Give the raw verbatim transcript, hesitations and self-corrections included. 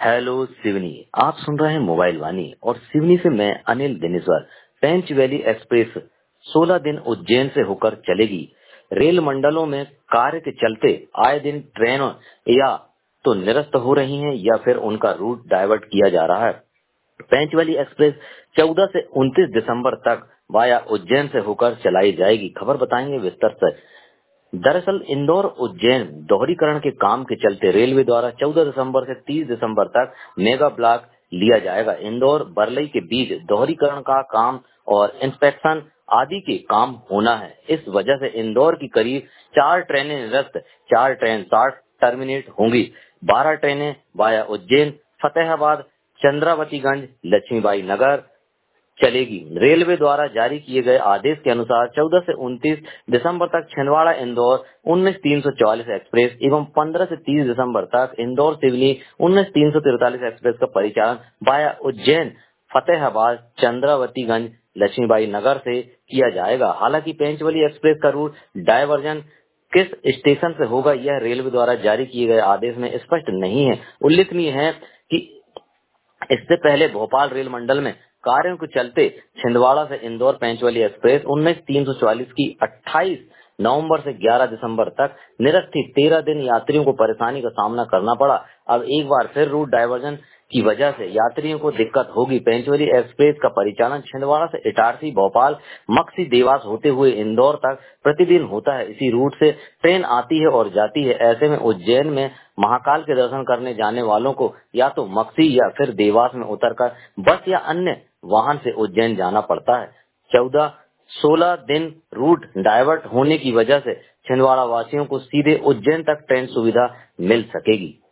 Hello Seoni. आप सुन रहे हैं मोबाइल वाणी और सिवनी से मैं अनिल दिनेश्वर। पेंच वैली एक्सप्रेस सोलह दिन उज्जैन से होकर चलेगी। रेल मंडलों में कार्य के चलते आए दिन ट्रेन या तो निरस्त हो रही हैं या फिर उनका रूट डाइवर्ट किया जा रहा है। पेंच वैली एक्सप्रेस चौदह से उनतीस दिसंबर तक वाया उज्जैन से होकर चलाई जाएगी। खबर बताएंगे विस्तार से। दरअसल इंदौर उज्जैन दोहरीकरण के काम के चलते रेलवे द्वारा चौदह दिसंबर से तीस दिसंबर तक मेगा ब्लॉक लिया जाएगा। इंदौर बरलई के बीच दोहरीकरण का काम और इंस्पेक्शन आदि के काम होना है। इस वजह से इंदौर की करीब चार ट्रेनें निरस्त, चार ट्रेन साठ टर्मिनेट होंगी। बारह ट्रेनें वाया उज्जैन, फतेहाबाद, चंद्रावतीगंज, लक्ष्मीबाई नगर चलेगी। रेलवे द्वारा जारी किए गए आदेश के अनुसार चौदह से उनतीस दिसंबर तक छिंदवाड़ा इंदौर उन्नीस तीन सौ चौवालीस एक्सप्रेस एवं पंद्रह से तीस दिसंबर तक इंदौर सिवनी उन्नीस तीन सौ तिरतालीस एक्सप्रेस का परिचालन वाया उज्जैन, फतेहाबाद, चंद्रावतीगंज, लक्ष्मीबाई नगर से किया जाएगा। हालांकि पेंचवली एक्सप्रेस का रूट डायवर्जन किस स्टेशन से होगा यह रेलवे द्वारा जारी किए गए आदेश में स्पष्ट नहीं है। उल्लेखनीय है कि इससे पहले भोपाल रेल मंडल में कार्यों के चलते छिंदवाड़ा से इंदौर पेंचवली एक्सप्रेस उन्नीस तीन सौ चौवालीस की अट्ठाईस नवंबर से ग्यारह दिसंबर तक निरस्त थी। तेरह दिन यात्रियों को परेशानी का सामना करना पड़ा। अब एक बार फिर रूट डायवर्जन की वजह से यात्रियों को दिक्कत होगी। पेंचवली एक्सप्रेस का परिचालन छिंदवाड़ा से इटारसी, भोपाल, मक्सी, देवास होते हुए इंदौर तक प्रतिदिन होता है। इसी रूट से ट्रेन आती है और जाती है। ऐसे में उज्जैन में महाकाल के दर्शन करने जाने वालों को या तो मक्सी या फिर देवास में उतरकर बस या अन्य वाहन से उज्जैन जाना पड़ता है। चौदह सोलह दिन रूट डाइवर्ट होने की वजह से छिंदवाड़ा वासियों को सीधे उज्जैन तक ट्रेन सुविधा मिल सकेगी।